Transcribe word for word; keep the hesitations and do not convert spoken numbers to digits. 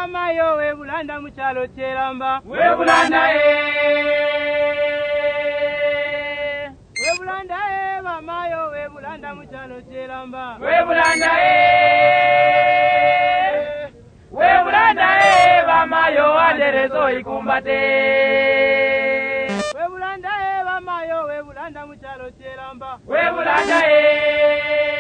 bamayo we bulanda muchalo cheramba we bulanda e we bulanda e bamayo we bulanda muchalo cheramba we bulanda e we bulanda e bamayo aderezo ikumbate we bulanda e bamayo we bulanda muchalo cheramba we bulanda e